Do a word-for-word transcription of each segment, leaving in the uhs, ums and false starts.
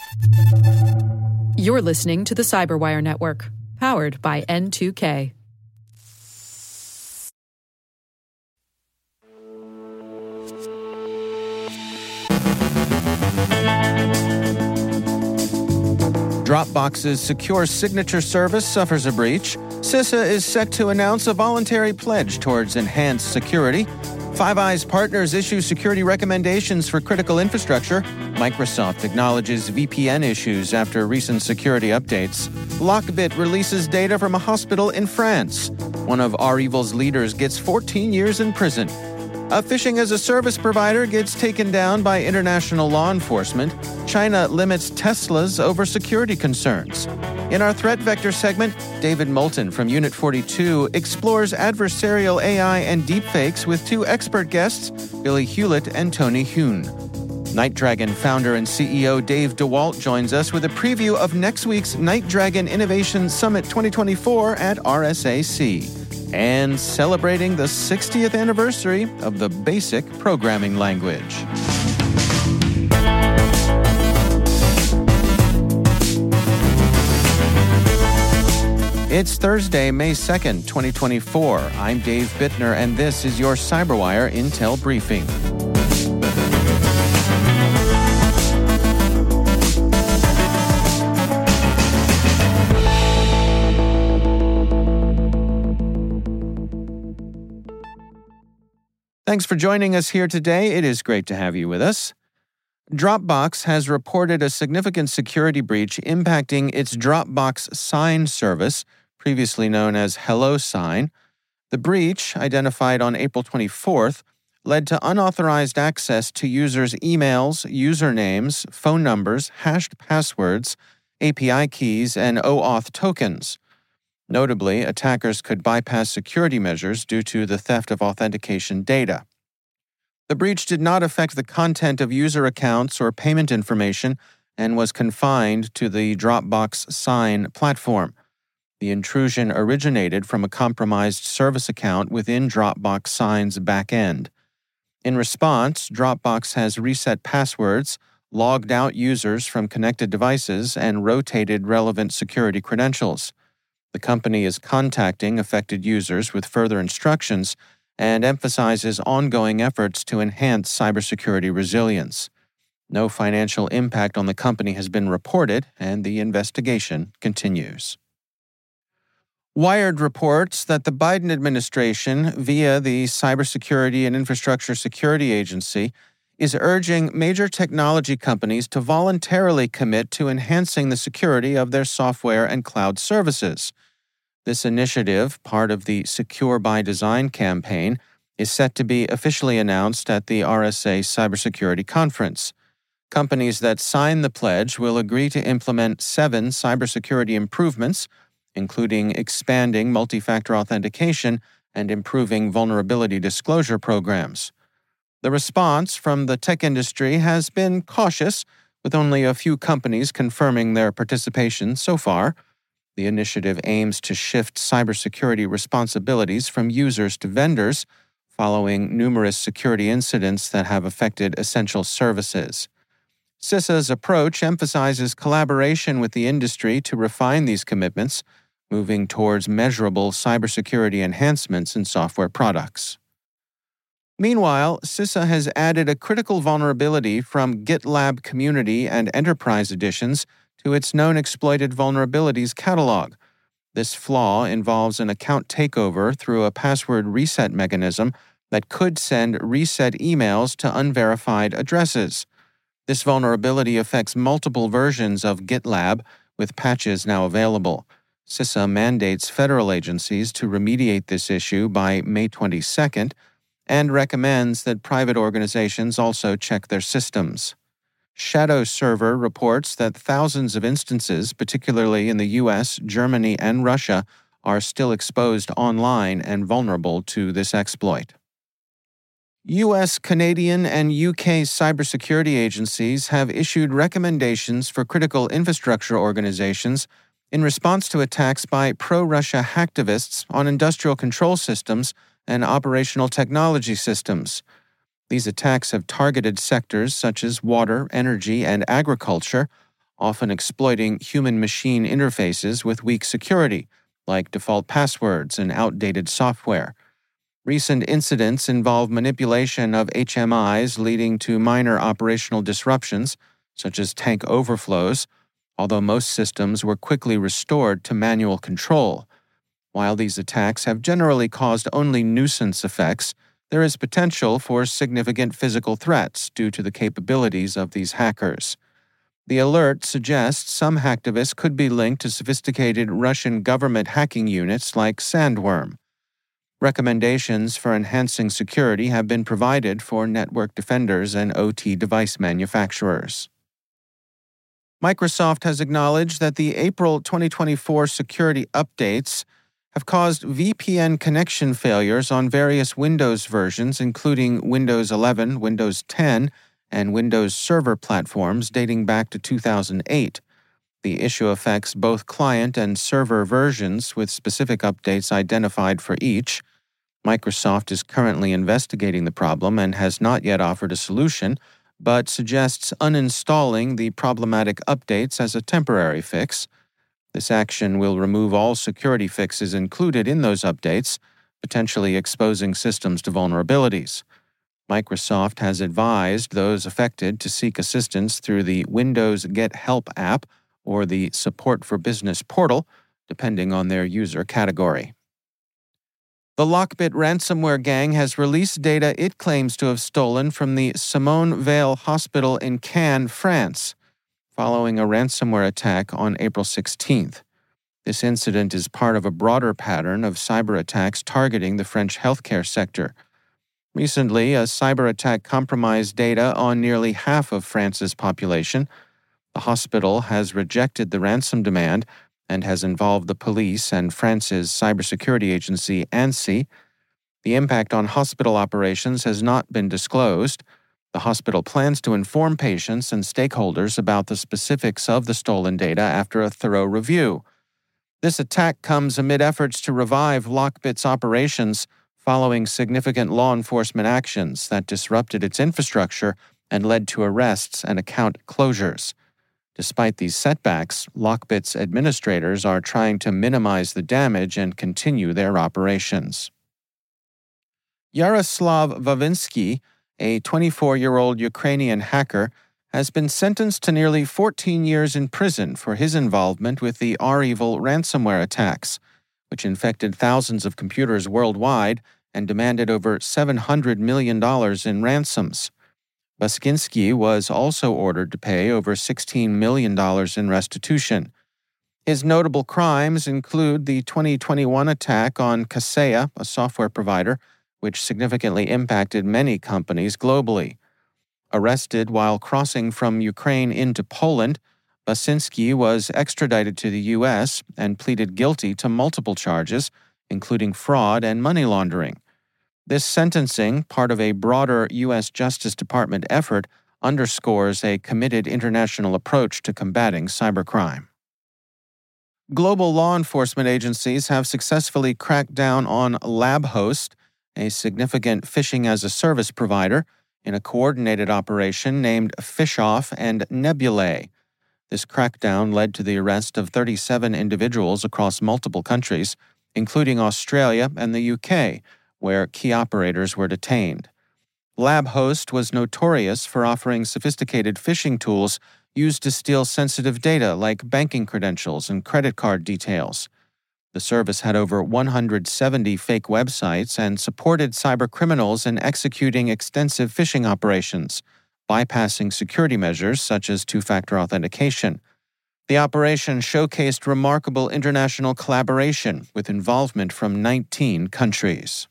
You're listening to the Cyberwire Network, powered by N two K. Dropbox's secure signature service suffers a breach. CISA is set to announce a voluntary pledge towards enhanced security. Five Eyes partners issue security recommendations for critical infrastructure. Microsoft acknowledges V P N issues after recent security updates. Lockbit releases data from a hospital in France. One of REvil's leaders gets fourteen years in prison. A phishing-as-a-service provider gets taken down by international law enforcement. China limits Teslas over security concerns. In our Threat Vector segment, David Moulton from Unit forty-two explores adversarial A I and deepfakes with two expert guests, Billy Hewlett and Tony Hune. Night Dragon founder and C E O Dave DeWalt joins us with a preview of next week's Night Dragon Innovation Summit twenty twenty-four at R S A C. And celebrating the sixtieth anniversary of the BASIC programming language. It's Thursday, May second, twenty twenty-four. I'm Dave Bittner, and this is your Cyberwire Intel Briefing. Thanks for joining us here today. It is great to have you with us. Dropbox has reported a significant security breach impacting its Dropbox Sign service, previously known as HelloSign. The breach, identified on April twenty-fourth, led to unauthorized access to users' emails, usernames, phone numbers, hashed passwords, A P I keys, and OAuth tokens. Notably, attackers could bypass security measures due to the theft of authentication data. The breach did not affect the content of user accounts or payment information and was confined to the Dropbox Sign platform. The intrusion originated from a compromised service account within Dropbox Sign's backend. In response, Dropbox has reset passwords, logged out users from connected devices, and rotated relevant security credentials. The company is contacting affected users with further instructions and emphasizes ongoing efforts to enhance cybersecurity resilience. No financial impact on the company has been reported, and the investigation continues. Wired reports that the Biden administration, via the Cybersecurity and Infrastructure Security Agency, is urging major technology companies to voluntarily commit to enhancing the security of their software and cloud services. This initiative, part of the Secure by Design campaign, is set to be officially announced at the R S A Cybersecurity Conference. Companies that sign the pledge will agree to implement seven cybersecurity improvements, including expanding multi-factor authentication and improving vulnerability disclosure programs. The response from the tech industry has been cautious, with only a few companies confirming their participation so far. The initiative aims to shift cybersecurity responsibilities from users to vendors, following numerous security incidents that have affected essential services. CISA's approach emphasizes collaboration with the industry to refine these commitments, moving towards measurable cybersecurity enhancements in software products. Meanwhile, CISA has added a critical vulnerability from GitLab Community and Enterprise editions to its known exploited vulnerabilities catalog. This flaw involves an account takeover through a password reset mechanism that could send reset emails to unverified addresses. This vulnerability affects multiple versions of GitLab, with patches now available. CISA mandates federal agencies to remediate this issue by May twenty-second and recommends that private organizations also check their systems. Shadow Server reports that thousands of instances, particularly in the U S, Germany, and Russia, are still exposed online and vulnerable to this exploit. U S, Canadian, and U K cybersecurity agencies have issued recommendations for critical infrastructure organizations in response to attacks by pro-Russia hacktivists on industrial control systems and operational technology systems. These attacks have targeted sectors such as water, energy, and agriculture, often exploiting human-machine interfaces with weak security, like default passwords and outdated software. Recent incidents involve manipulation of H M Is leading to minor operational disruptions, such as tank overflows, although most systems were quickly restored to manual control. While these attacks have generally caused only nuisance effects, there is potential for significant physical threats due to the capabilities of these hackers. The alert suggests some hacktivists could be linked to sophisticated Russian government hacking units like Sandworm. Recommendations for enhancing security have been provided for network defenders and O T device manufacturers. Microsoft has acknowledged that the April twenty twenty-four security updates have caused V P N connection failures on various Windows versions, including Windows eleven, Windows ten, and Windows Server platforms dating back to two thousand eight. The issue affects both client and server versions, with specific updates identified for each. Microsoft is currently investigating the problem and has not yet offered a solution, but suggests uninstalling the problematic updates as a temporary fix. This action will remove all security fixes included in those updates, potentially exposing systems to vulnerabilities. Microsoft has advised those affected to seek assistance through the Windows Get Help app or the Support for Business portal, depending on their user category. The Lockbit ransomware gang has released data it claims to have stolen from the Simone Weil Hospital in Cannes, France, following a ransomware attack on April sixteenth. This incident is part of a broader pattern of cyber attacks targeting the French healthcare sector. Recently, a cyber attack compromised data on nearly half of France's population. The hospital has rejected the ransom demand and has involved the police and France's cybersecurity agency ANSSI. The impact on hospital operations has not been disclosed. The hospital plans to inform patients and stakeholders about the specifics of the stolen data after a thorough review. This attack comes amid efforts to revive Lockbit's operations following significant law enforcement actions that disrupted its infrastructure and led to arrests and account closures. Despite these setbacks, Lockbit's administrators are trying to minimize the damage and continue their operations. Yaroslav Vavinsky, a twenty-four-year-old Ukrainian hacker, has been sentenced to nearly fourteen years in prison for his involvement with the REvil ransomware attacks, which infected thousands of computers worldwide and demanded over seven hundred million dollars in ransoms. Vavinsky was also ordered to pay over sixteen million dollars in restitution. His notable crimes include the twenty twenty-one attack on Kaseya, a software provider, which significantly impacted many companies globally. Arrested while crossing from Ukraine into Poland, Vavinsky was extradited to the U S and pleaded guilty to multiple charges, including fraud and money laundering. This sentencing, part of a broader U S Justice Department effort, underscores a committed international approach to combating cybercrime. Global law enforcement agencies have successfully cracked down on LabHost, a significant phishing-as-a-service provider, in a coordinated operation named Fishoff and Nebulae. This crackdown led to the arrest of thirty-seven individuals across multiple countries, including Australia and the U K, where key operators were detained. LabHost was notorious for offering sophisticated phishing tools used to steal sensitive data like banking credentials and credit card details. The service had over one hundred seventy fake websites and supported cybercriminals in executing extensive phishing operations, bypassing security measures such as two-factor authentication. The operation showcased remarkable international collaboration with involvement from nineteen countries.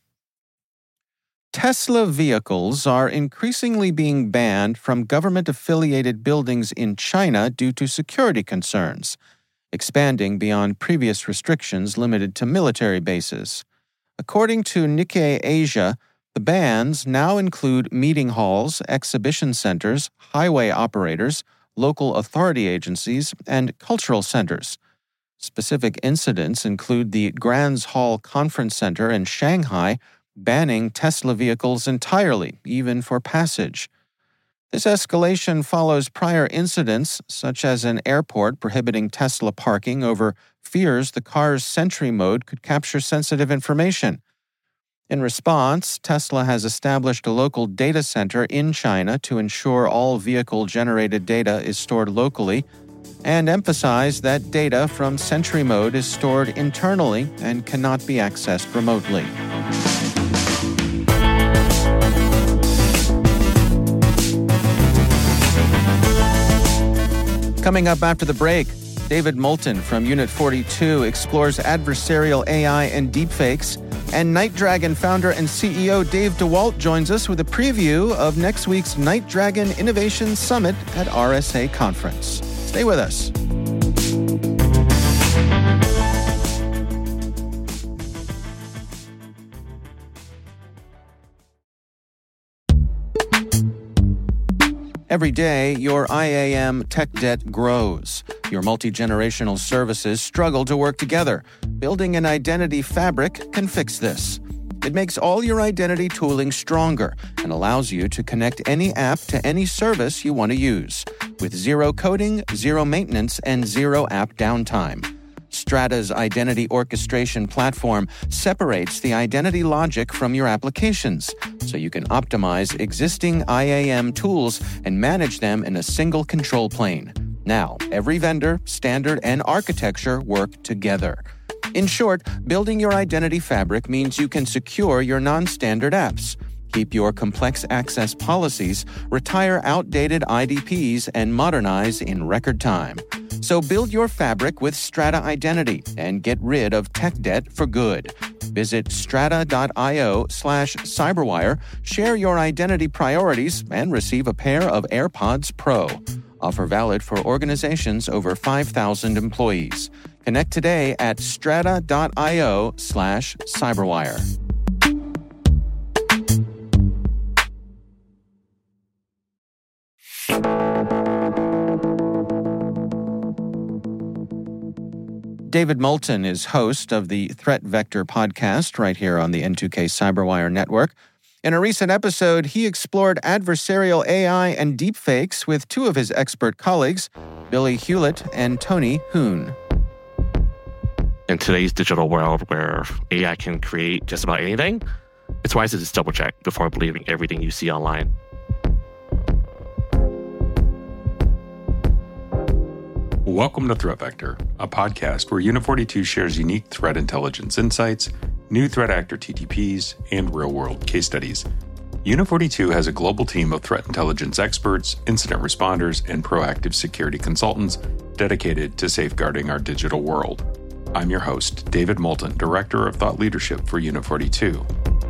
Tesla vehicles are increasingly being banned from government-affiliated buildings in China due to security concerns, expanding beyond previous restrictions limited to military bases. According to Nikkei Asia, the bans now include meeting halls, exhibition centers, highway operators, local authority agencies, and cultural centers. Specific incidents include the Grands Hall Conference Center in Shanghai banning Tesla vehicles entirely, even for passage. This escalation follows prior incidents, such as an airport prohibiting Tesla parking over fears the car's Sentry mode could capture sensitive information. In response, Tesla has established a local data center in China to ensure all vehicle-generated data is stored locally, and emphasized that data from Sentry mode is stored internally and cannot be accessed remotely. Coming up after the break, David Moulton from Unit forty-two explores adversarial A I and deepfakes, and Night Dragon founder and C E O Dave DeWalt joins us with a preview of next week's Night Dragon Innovation Summit at R S A Conference. Stay with us. Every day, your I A M tech debt grows. Your multi-generational services struggle to work together. Building an identity fabric can fix this. It makes all your identity tooling stronger and allows you to connect any app to any service you want to use, with zero coding, zero maintenance, and zero app downtime. Strata's identity orchestration platform separates the identity logic from your applications, so you can optimize existing I A M tools and manage them in a single control plane. Now, every vendor, standard, and architecture work together. In short, building your identity fabric means you can secure your non-standard apps, keep your complex access policies, retire outdated I D Ps, and modernize in record time. So build your fabric with Strata Identity and get rid of tech debt for good. Visit strata.io slash cyberwire, share your identity priorities, and receive a pair of AirPods Pro. Offer valid for organizations over five thousand employees. Connect today at strata.io slash cyberwire. David Moulton is host of the Threat Vector podcast right here on the N two K Cyberwire Network. In a recent episode, he explored adversarial A I and deepfakes with two of his expert colleagues, Billy Hewlett and Tony Hoon. In today's digital world where A I can create just about anything, it's wise to just double check before believing everything you see online. Welcome to Threat Vector, a podcast where Unit forty-two shares unique threat intelligence insights, new threat actor T T Ps, and real-world case studies. Unit forty-two has a global team of threat intelligence experts, incident responders, and proactive security consultants dedicated to safeguarding our digital world. I'm your host, David Moulton, Director of Thought Leadership for Unit forty-two.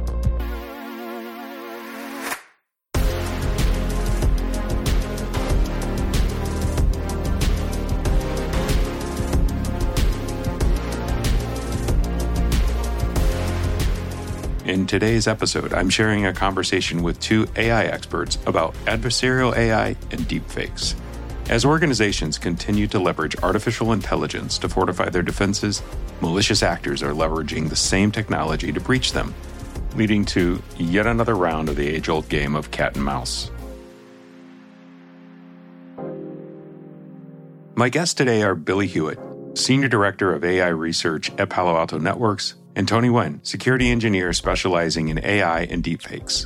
In today's episode, I'm sharing a conversation with two A I experts about adversarial A I and deepfakes. As organizations continue to leverage artificial intelligence to fortify their defenses, malicious actors are leveraging the same technology to breach them, leading to yet another round of the age-old game of cat and mouse. My guests today are Billy Hewlett, Senior Director of A I Research at Palo Alto Networks, and Tony Nguyen, Security Engineer specializing in A I and deepfakes.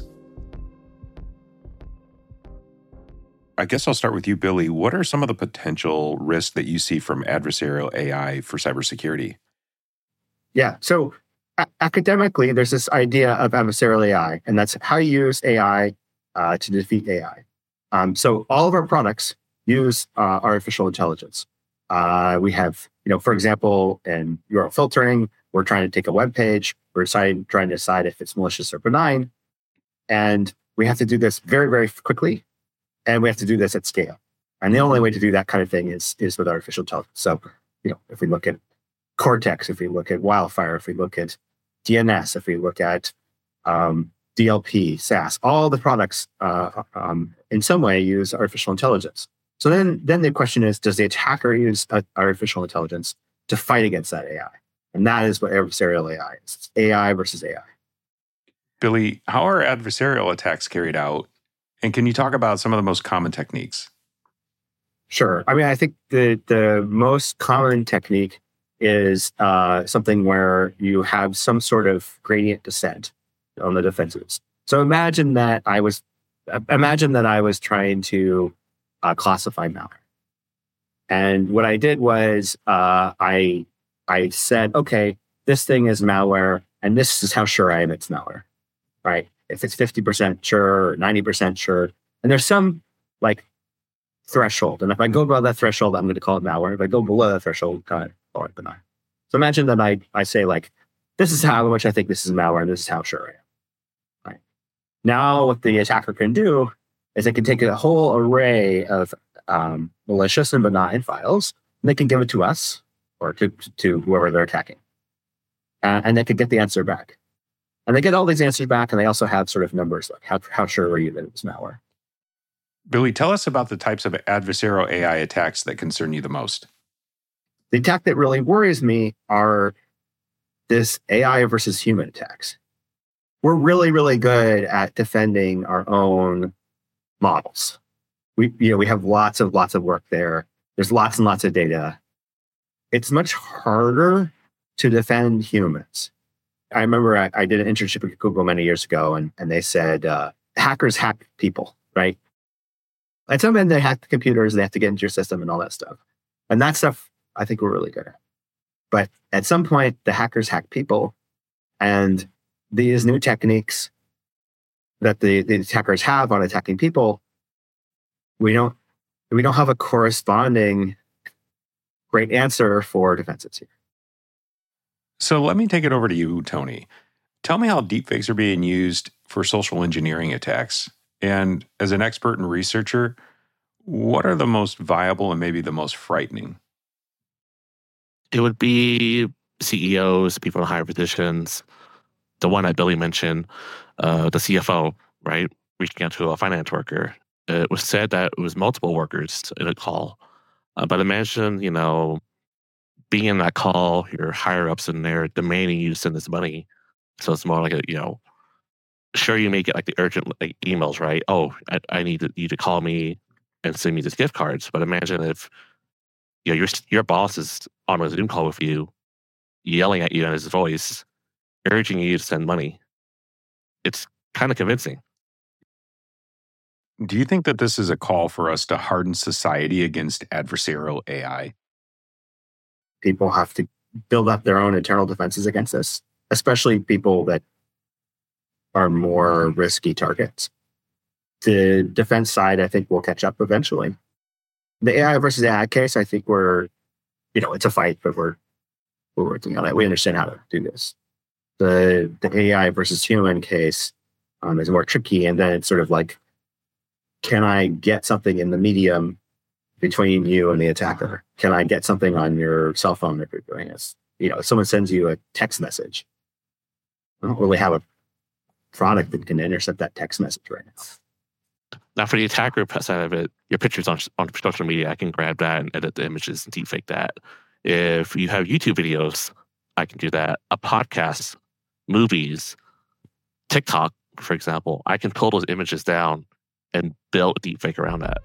I guess I'll start with you, Billy. What are some of the potential risks that you see from adversarial A I for cybersecurity? Yeah, so a- academically, there's this idea of adversarial A I, and that's how you use A I uh, to defeat A I. Um, so all of our products use uh, artificial intelligence. Uh, we have, you know, for example, in U R L filtering, we're trying to take a web page, we're deciding, trying to decide if it's malicious or benign, and we have to do this very, very quickly, and we have to do this at scale. And the only way to do that kind of thing is, is with artificial intelligence. So, you know, if we look at Cortex, if we look at Wildfire, if we look at D N S, if we look at um, D L P, S A S, all the products uh, um, in some way use artificial intelligence. So then, then the question is, does the attacker use uh, artificial intelligence to fight against that A I? And that is what adversarial A I is. It's A I versus A I. Billy, how are adversarial attacks carried out? And can you talk about some of the most common techniques? Sure. I mean, I think the, the most common technique is uh, something where you have some sort of gradient descent on the defenses. So imagine that I was, imagine that I was trying to uh, classify malware. And what I did was uh, I, I said, okay, this thing is malware, and this is how sure I am it's malware, right? If it's fifty percent sure, ninety percent sure, and there's some like threshold. And if I go above that threshold, I'm going to call it malware. If I go below that threshold, call it, call it benign. So imagine that I, I say like, this is how much I think this is malware, and this is how sure I am. Right. Now what the attacker can do is they can take a whole array of um, malicious and benign files, and they can give it to us or to, to whoever they're attacking. Uh, and they could get the answer back. And they get all these answers back, and they also have sort of numbers like how, how sure were you that it was malware? Billy, tell us about the types of adversarial A I attacks that concern you the most. The attack that really worries me are this A I versus human attacks. We're really, really good at defending our own models. We, you know, we have lots of lots of work there. There's lots and lots of data. It's much harder to defend humans. I remember I, I did an internship at Google many years ago, and, and they said uh, hackers hack people, right? And sometimes they hack the computers, they have to get into your system and all that stuff. And that stuff, I think we're really good at. But at some point, the hackers hack people, and these new techniques that the, the attackers have on attacking people, we don't we don't have a corresponding great answer for defenses here. So let me take it over to you, Tony. Tell me how deepfakes are being used for social engineering attacks. And as an expert and researcher, what are the most viable and maybe the most frightening? It would be C E Os, people in higher positions. The one that Billy mentioned, uh, the C F O, right? Reaching out to a finance worker. It was said that it was multiple workers in a call. Uh, but imagine, you know, being in that call, your higher ups in there demanding you send this money. So it's more like a, you know, sure, you may get like the urgent like emails, right? Oh, I, I need to, you to call me and send me this gift cards. But imagine if, you know, your your boss is on a Zoom call with you, yelling at you in his voice, urging you to send money. It's kind of convincing. Do you think that this is a call for us to harden society against adversarial A I? People have to build up their own internal defenses against this, especially people that are more risky targets. The defense side, I think, will catch up eventually. The A I versus A I case, I think we're, you know, it's a fight, but we're we're working on it. We understand how to do this. The the A I versus human case um, is more tricky, and then it's sort of like, can I get something in the medium between you and the attacker? Can I get something on your cell phone if you're doing this? You know, if someone sends you a text message, I don't really have a product that can intercept that text message right now. Now, for the attacker side of it, your pictures on on social media, I can grab that and edit the images and deepfake that. If you have YouTube videos, I can do that. A podcast, movies, TikTok, for example, I can pull those images down and build a deepfake around that.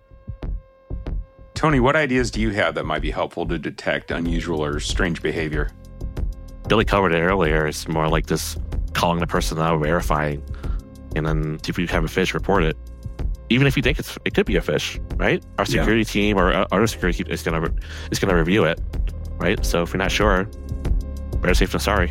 Tony, what ideas do you have that might be helpful to detect unusual or strange behavior? Billy covered it earlier. It's more like just calling the person out, verifying, and then if you have a fish, report it. Even if you think it's, it could be a fish, right? Our security yeah. team or our security team is gonna is gonna review it, right? So if you're not sure, better safe than sorry.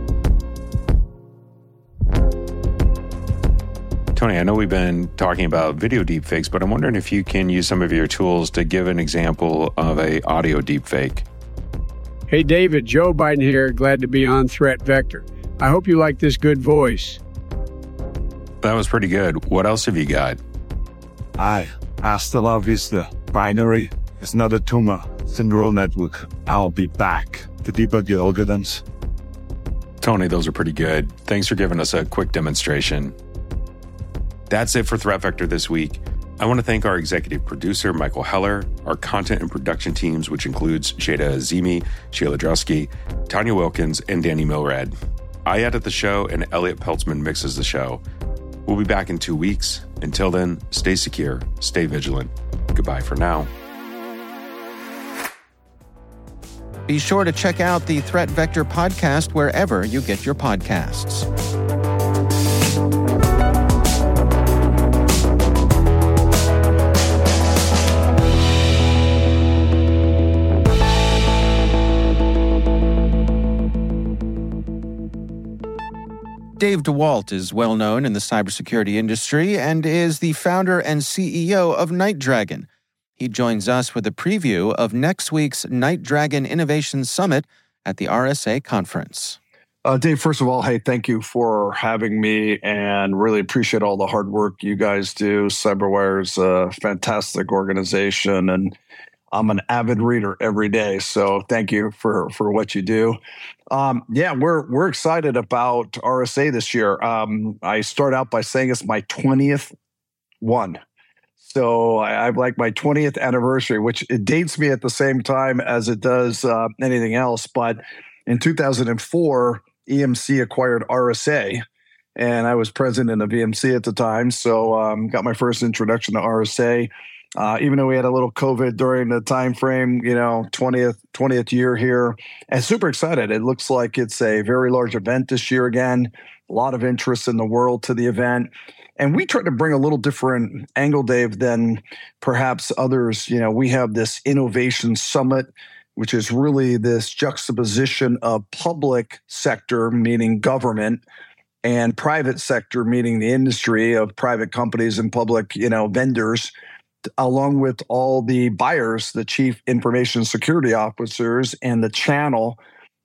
Tony, I know we've been talking about video deepfakes, but I'm wondering if you can use some of your tools to give an example of a audio deepfake. Hey, David, Joe Biden here. Glad to be on Threat Vector. I hope you like this good voice. That was pretty good. What else have you got? Hi, hasta la vista. Binary is not a tumor. It's a neural network. I'll be back to debug your algorithms. Tony, those are pretty good. Thanks for giving us a quick demonstration. That's it for Threat Vector this week. I want to thank our executive producer, Michael Heller, our content and production teams, which includes Shada Azimi, Sheila Drusky, Tanya Wilkins, and Danny Milrad. I edit the show, and Elliot Peltzman mixes the show. We'll be back in two weeks. Until then, stay secure, stay vigilant. Goodbye for now. Be sure to check out the Threat Vector podcast wherever you get your podcasts. Dave DeWalt is well known in the cybersecurity industry and is the founder and C E O of NightDragon. He joins us with a preview of next week's NightDragon Innovation Summit at the R S A conference. Uh, Dave, first of all, hey, thank you for having me and really appreciate all the hard work you guys do. CyberWire is a fantastic organization and I'm an avid reader every day, so thank you for, for what you do. Um, yeah, we're we're excited about R S A this year. Um, I start out by saying it's my twentieth one. So I, I've like my twentieth anniversary, which it dates me at the same time as it does uh, anything else. But in two thousand four, E M C acquired R S A, and I was president of E M C at the time. So um, got my first introduction to R S A. Uh, even though we had a little COVID during the time frame, you know, twentieth, twentieth year here, and super excited. It looks like it's a very large event this year again. A lot of interest in the world to the event. And we try to bring a little different angle, Dave, than perhaps others. You know, we have this innovation summit, which is really this juxtaposition of public sector, meaning government, and private sector, meaning the industry of private companies and public, you know, vendors, along with all the buyers, the chief information security officers, and the channel,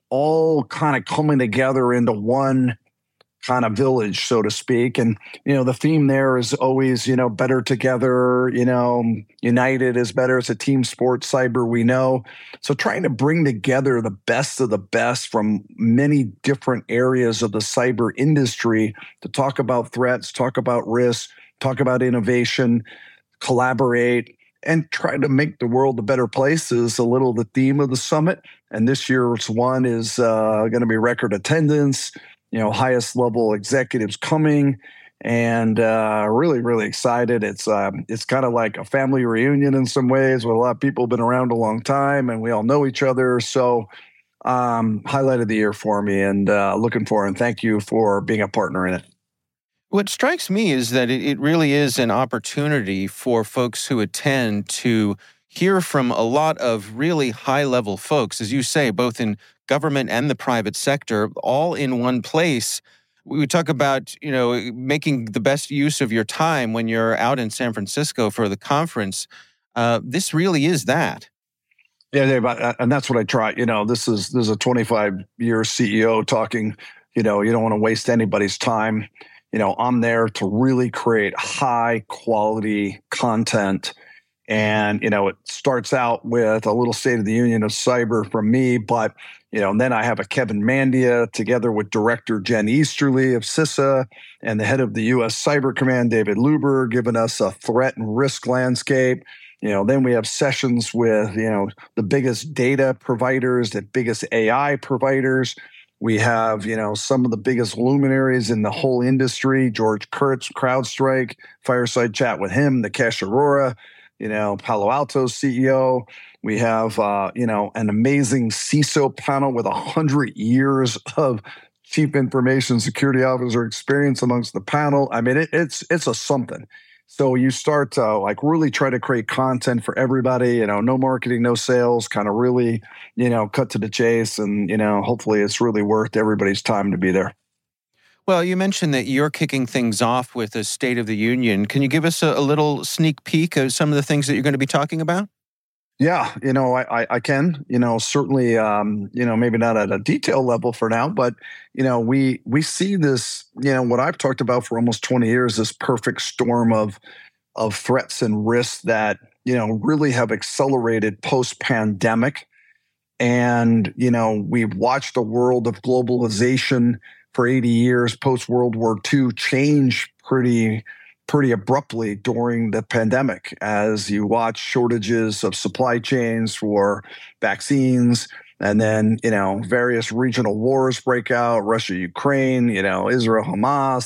all kind of coming together into one kind of village, so to speak. And, you know, the theme there is always, you know, better together, you know, united is better. It's a team sport, cyber, we know. So trying to bring together the best of the best from many different areas of the cyber industry to talk about threats, talk about risks, talk about innovation, collaborate, and try to make the world a better place is a little the theme of the summit. And this year's one is uh, going to be record attendance, you know, highest level executives coming, and uh, really, really excited. It's um, it's kind of like a family reunion in some ways with a lot of people who've been around a long time and we all know each other. So um, highlight of the year for me and uh, looking forward, and thank you for being a partner in it. What strikes me is that it, it really is an opportunity for folks who attend to hear from a lot of really high-level folks, as you say, both in government and the private sector, all in one place. We talk about, you know, making the best use of your time when you're out in San Francisco for the conference. Uh, this really is that. Yeah, Dave, and that's what I try. You know, this is this is a twenty-five year C E O talking. You know, you don't want to waste anybody's time. You know, I'm there to really create high quality content. And, you know, it starts out with a little State of the Union of cyber from me, but, you know, and then I have a Kevin Mandia together with Director Jen Easterly of CISA and the head of the U S Cyber Command, David Luber, giving us a threat and risk landscape. You know, then we have sessions with, you know, the biggest data providers, the biggest A I providers. We have, you know, some of the biggest luminaries in the whole industry, George Kurtz, CrowdStrike, fireside chat with him, Nikesh Arora, you know, Palo Alto's C E O. We have, uh, you know, an amazing C I S O panel with one hundred years of chief information security officer experience amongst the panel. I mean, it, it's it's a something. So you start to like really try to create content for everybody, you know, no marketing, no sales, kind of really, you know, cut to the chase. And, you know, hopefully it's really worth everybody's time to be there. Well, you mentioned that you're kicking things off with a State of the Union. Can you give us a, a little sneak peek of some of the things that you're going to be talking about? Yeah, you know, I, I, I can, you know, certainly, um, you know, maybe not at a detail level for now, but, you know, we we see this, you know, what I've talked about for almost twenty years, this perfect storm of of threats and risks that, you know, really have accelerated post-pandemic. And, you know, we've watched a world of globalization for eighty years, post-World War Two, change pretty pretty abruptly during the pandemic as you watch shortages of supply chains for vaccines, and then, you know, various regional wars break out, Russia, Ukraine, you know, Israel, Hamas,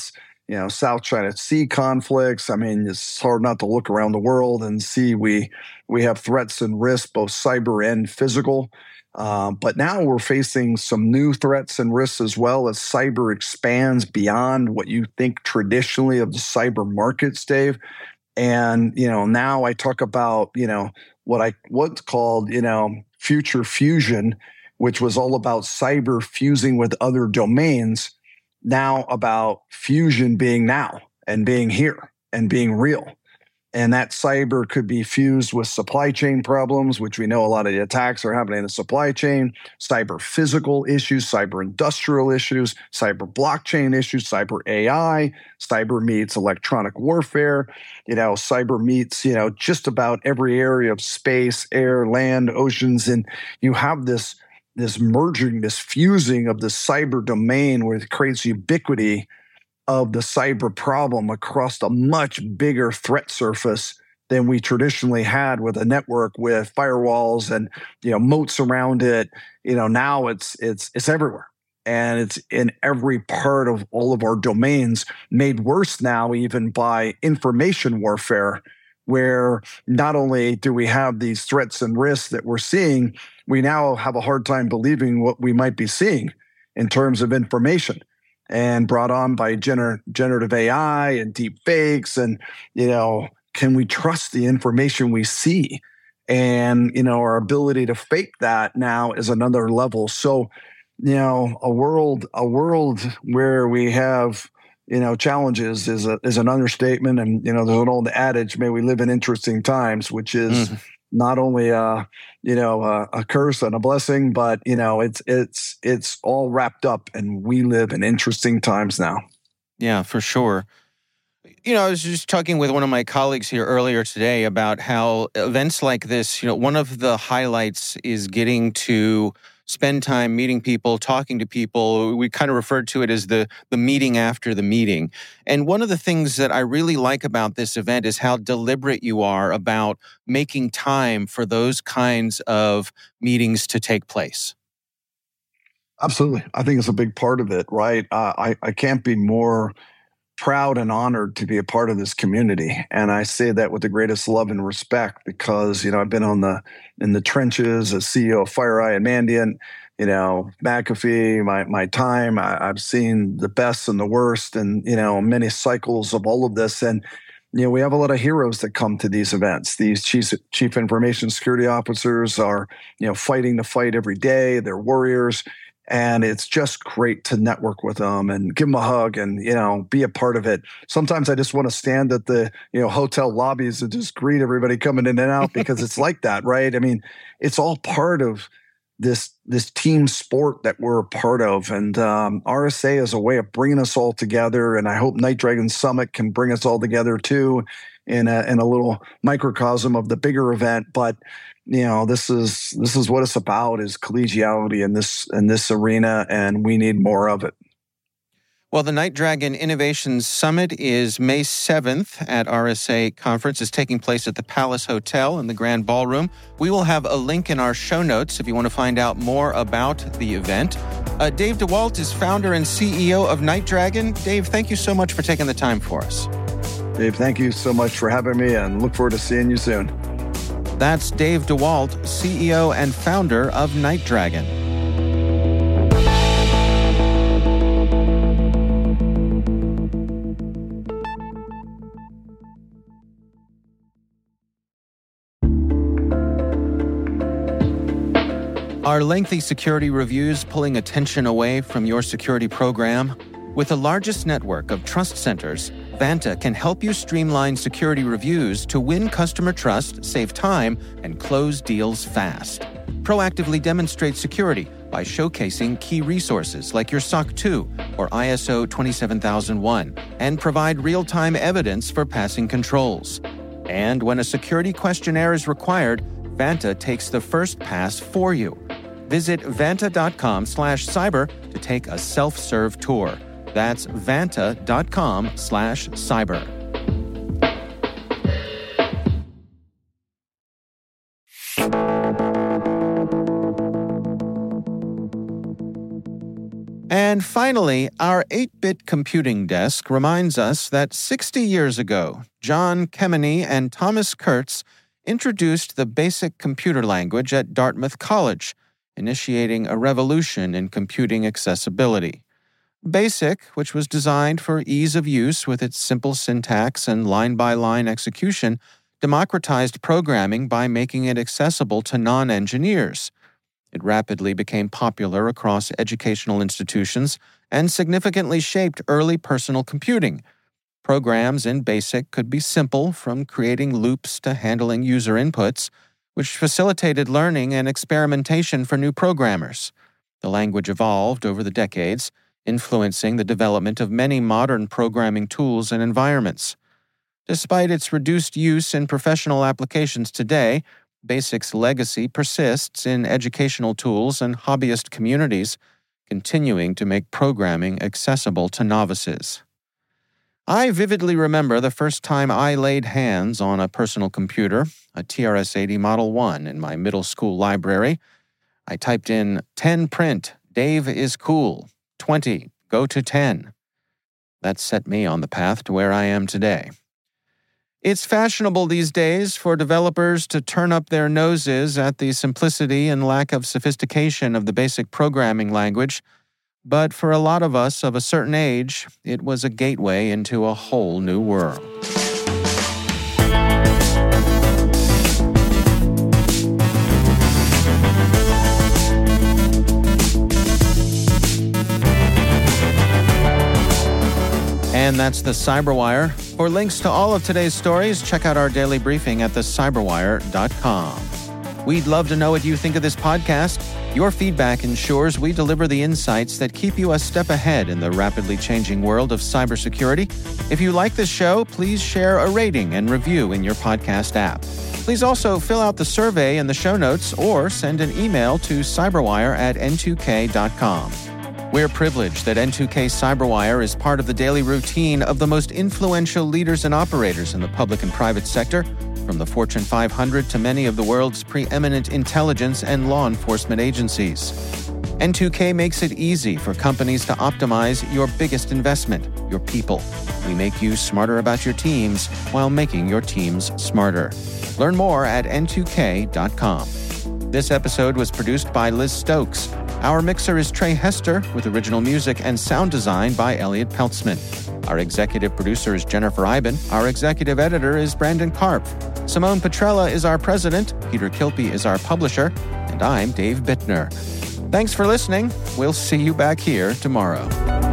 you know, South China Sea conflicts. I mean, it's hard not to look around the world and see we we have threats and risks, both cyber and physical. Uh, but now we're facing some new threats and risks as well as cyber expands beyond what you think traditionally of the cyber markets, Dave. And, you know, now I talk about, you know, what I what's called, you know, future fusion, which was all about cyber fusing with other domains, now about fusion being now and being here and being real. And that cyber could be fused with supply chain problems, which we know a lot of the attacks are happening in the supply chain, cyber physical issues, cyber industrial issues, cyber blockchain issues, cyber A I, cyber meets electronic warfare, you know, cyber meets, you know, just about every area of space, air, land, oceans. And you have this, this merging, this fusing of the cyber domain where it creates ubiquity of the cyber problem across a much bigger threat surface than we traditionally had with a network with firewalls and, you know, moats around it. You know, now it's it's it's everywhere. And it's in every part of all of our domains, made worse now even by information warfare, where not only do we have these threats and risks that we're seeing, we now have a hard time believing what we might be seeing in terms of information. And brought on by gener- generative A I and deep fakes. And, you know, can we trust the information we see? And, you know, our ability to fake that now is another level. So, you know, a world, a world where we have, you know, challenges is a, is an understatement. And, you know, there's an old adage, may we live in interesting times, which is mm. not only a, you know, a, a curse and a blessing, but, you know, it's it's it's all wrapped up, and we live in interesting times now. Yeah, for sure. You know, I was just talking with one of my colleagues here earlier today about how events like this, you know, one of the highlights is getting to spend time meeting people, talking to people. We kind of referred to it as the, the meeting after the meeting. And one of the things that I really like about this event is how deliberate you are about making time for those kinds of meetings to take place. Absolutely. I think it's a big part of it, right? Uh, I, I can't be more proud and honored to be a part of this community. And I say that with the greatest love and respect because, you know, I've been on the in the trenches as C E O of FireEye and Mandiant, you know, McAfee, my my time. I, I've seen the best and the worst and, you know, many cycles of all of this. And, you know, we have a lot of heroes that come to these events. These chief, chief information security officers are, you know, fighting the fight every day. They're warriors. And it's just great to network with them and give them a hug and, you know, be a part of it. Sometimes I just want to stand at the, you know, hotel lobbies and just greet everybody coming in and out because it's like that, right? I mean, it's all part of this this team sport that we're a part of. And um, R S A is a way of bringing us all together. And I hope Night Dragon Summit can bring us all together too in a, in a little microcosm of the bigger event. But you know, this is this is what it's about, is collegiality in this in this arena, and we need more of it. Well, the Night Dragon Innovations Summit is May seventh at R S A Conference. It's taking place at the Palace Hotel in the Grand Ballroom. We will have a link in our show notes if you want to find out more about the event. Uh, Dave DeWalt is founder and C E O of Night Dragon. Dave, thank you so much for taking the time for us. Dave, thank you so much for having me, and look forward to seeing you soon. That's Dave DeWalt, C E O and founder of Night Dragon. Are lengthy security reviews pulling attention away from your security program? With the largest network of trust centers, Vanta can help you streamline security reviews to win customer trust, save time, and close deals fast. Proactively demonstrate security by showcasing key resources like your S O C two or I S O twenty-seven thousand one, and provide real-time evidence for passing controls. And when a security questionnaire is required, Vanta takes the first pass for you. Visit vanta.com slash cyber to take a self-serve tour. That's vanta.com slash cyber. And finally, our eight-bit computing desk reminds us that sixty years ago, John Kemeny and Thomas Kurtz introduced the BASIC computer language at Dartmouth College, initiating a revolution in computing accessibility. BASIC, which was designed for ease of use with its simple syntax and line-by-line execution, democratized programming by making it accessible to non-engineers. It rapidly became popular across educational institutions and significantly shaped early personal computing. Programs in BASIC could be simple, from creating loops to handling user inputs, which facilitated learning and experimentation for new programmers. The language evolved over the decades, influencing the development of many modern programming tools and environments. Despite its reduced use in professional applications today, BASIC's legacy persists in educational tools and hobbyist communities, continuing to make programming accessible to novices. I vividly remember the first time I laid hands on a personal computer, a T R S eighty Model one, in my middle school library. I typed in ten print, Dave is cool, twenty, go to ten. That set me on the path to where I am today. It's fashionable these days for developers to turn up their noses at the simplicity and lack of sophistication of the BASIC programming language, but for a lot of us of a certain age, it was a gateway into a whole new world. And that's the Cyberwire. For links to all of today's stories, check out our daily briefing at the cyberwire dot com. We'd love to know what you think of this podcast. Your feedback ensures we deliver the insights that keep you a step ahead in the rapidly changing world of cybersecurity. If you like this show, please share a rating and review in your podcast app. Please also fill out the survey in the show notes or send an email to cyberwire at n two k dot com. We're privileged that N two K Cyberwire is part of the daily routine of the most influential leaders and operators in the public and private sector, from the Fortune five hundred to many of the world's preeminent intelligence and law enforcement agencies. N two K makes it easy for companies to optimize your biggest investment, your people. We make you smarter about your teams while making your teams smarter. Learn more at n two k dot com. This episode was produced by Liz Stokes. Our mixer is Trey Hester, with original music and sound design by Elliot Peltzman. Our executive producer is Jennifer Eiben. Our executive editor is Brandon Karpf. Simone Petrella is our president. Peter Kilpie is our publisher. And I'm Dave Bittner. Thanks for listening. We'll see you back here tomorrow.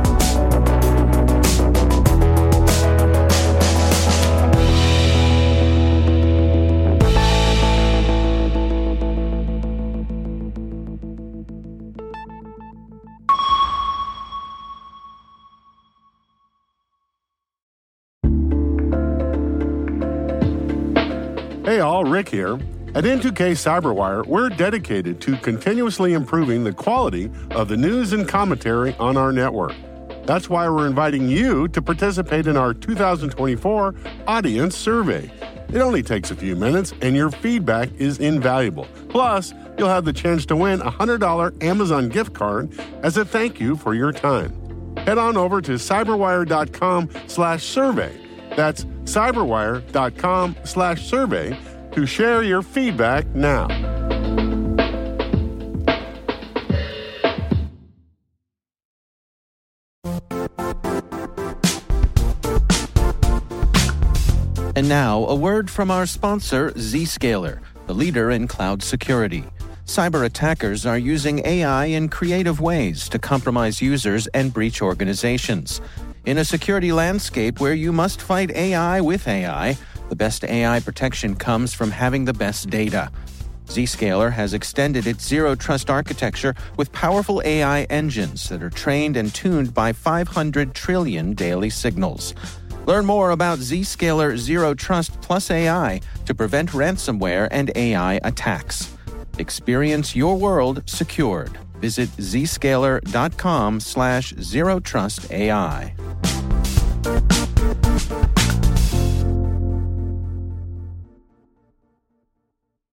Hey all, Rick here. At N two K Cyberwire, we're dedicated to continuously improving the quality of the news and commentary on our network. That's why we're inviting you to participate in our two thousand twenty-four audience survey. It only takes a few minutes, and your feedback is invaluable. Plus, you'll have the chance to win a one hundred dollars Amazon gift card as a thank you for your time. Head on over to cyberwire.com slash survey. That's cyberwire.com slash survey to share your feedback now. And now, a word from our sponsor, Zscaler, the leader in cloud security. Cyber attackers are using A I in creative ways to compromise users and breach organizations. In a security landscape where you must fight A I with A I, the best A I protection comes from having the best data. Zscaler has extended its zero-trust architecture with powerful A I engines that are trained and tuned by five hundred trillion daily signals. Learn more about Zscaler Zero Trust Plus A I to prevent ransomware and A I attacks. Experience your world secured. Visit zscaler.com slash zero trust AI.